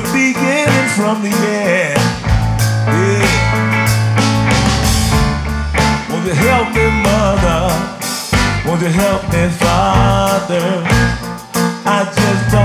beginning from the end. Yeah. Won't you help me, mother? Won't you help me, father? I just don't